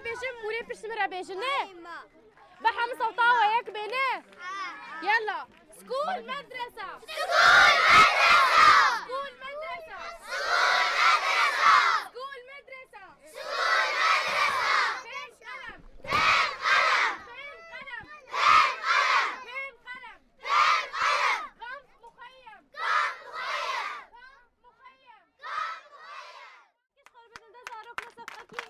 بيجم ولي بيشمرا بيجنه بحم صوتاوه ياك بينه يلا سكول مدرسة سكول مدرسة سكول مدرسة سكول مدرسة سكول مدرسة سكول مدرسة فين قلم فين قلم فين قلم فين قلم فين قلم فين قلم قم مخيم قم مخيم قم مخيم قم مخيم كيف قربت انتظارك نصف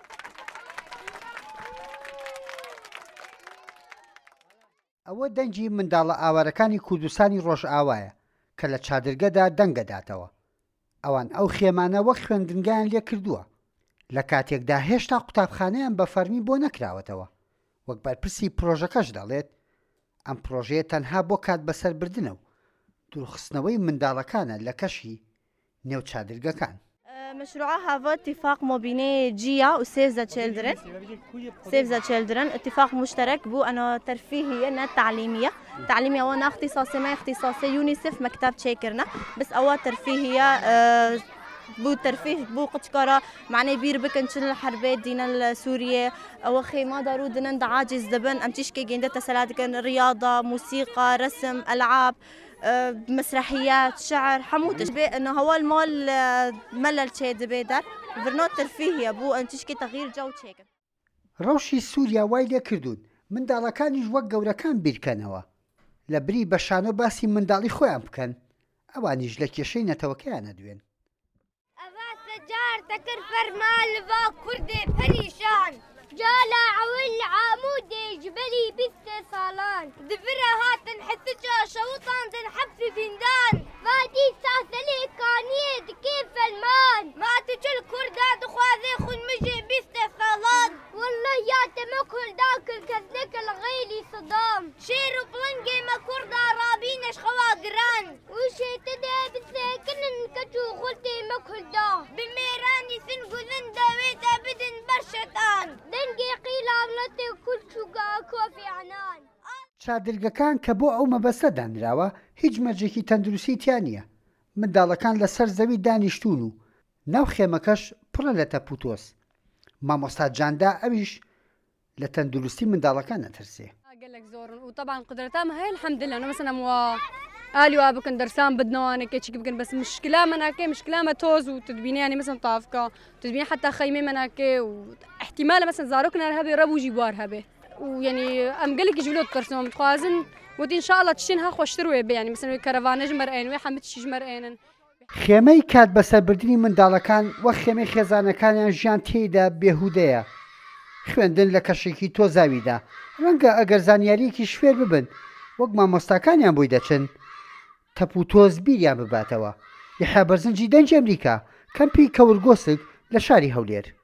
ئەوە دەنگی منداڵە ئاوارەکانی کوردستانی ڕۆژئاوایە کە لە چادرگەدا دەنگەداتەوە. ئەوان ئەو خێمانە وەک خوێندنگیان لێ کردووە لە کاتێکدا هێشتا قوتابخانەیان بە فەرمی بۆ نەکراوەتەوە. وەک بەرپرسی پرۆژەکەش دەڵێت ئەم پرۆژەیە تەنها بۆ کات بەسەربردنە و دوورخستنەوەی منداڵەکانە لە کەشی نێو چادرگەکان. مشروع هذا اتفاق ما بين جيا وسيف ذا تشيلدرن اتفاق مشترك بو انه ترفيهيه انها تعليميه وانا اختصاصي ما اختصاصي يونيسف مكتب تشيكرنا بس اول ترفيهيه بو ترفيه بو قشكرة معني بير بكن شل الحربية دينا السورية أو خيمة دارو دنن عاجز دبن أم تشكي جندة تسلات كان رياضة موسيقى رسم ألعاب مسرحيات شعر حموتش بي انه هو المال ملل شي دبيدر برنامج ترفيهي بو ان تشكي تغيير جو تشيك ڕەوشی سووریا وای لێ کردوون منداڵەکانیش وەک گەورەکان بیرکەنەوە لە بری بەشانۆ باسی منداڵی خۆیان بکەن ئەوانیش لە کێشەی نەتەوەکەیانە دوێن. ئەوا سەجار تەکر فەرمان لەوا کوردێ پەریشان جالا عول عامودي جبلي بست صالان دفرة هاتن حثجا شوطان تنحف بندان فادي ساسلي كانيد كيف المان ما تجل كردا دخواذي خن مجي بست صالان والله يا تمكل داك الكذلك الغيلي صدام شيرو بلنجي ما كردا رابينش خواقران وشي تدي بساكن كجو خلتي مكل دا بميراني سنقو ذندا ويتا بدن برشتان چادرگەکان کە بۆ ئەو مەبەستە دانراوە هیچ مەرجێکی تەندروستی تیان نییە. منداڵەکان لەسەر زەوی دانیشتون و ناو خێمەکەش پڕە لە تەپوتۆس. مامۆستا جاندا ئەویش لە تەندروستی منداڵەکان نەترسێ. قالك زورن وطبعا قدرتهم هاي الحمد لله انا مثلا آلي وابكن درسان بدنا كيتش بكن بس مشكلة مناكي مشكلة ما توز وتدبيني يعني مثلا طافكا تدبيني حتى خيمة مناكي واحتمال مثلا زاروكنا رهبي ربو جيبوار هبه ويعني ام قالك يجيبوا له ترسم خوازن ودي ان شاء الله تشينها خوشتروي يعني مثلا كرفانج مرئين وحمد شيج مرئين خێمەی کات بەسەربردنی منداڵەکان وەک خێمەی خێزانەکانیان ژیان تێیدا بێهودەیە. خوێندن لە کەشێکی تۆزاویدا ڕەنگە ئەگەر زانیاریەکی شوێر ببن وەک مامۆستاکانیان بۆی دەچن تەپوتۆز بیریان بباتەوە. یحیا بەرزنجی دەنگی ئەمریکا کەمپی کەورگۆسک لە شاری هەولێر.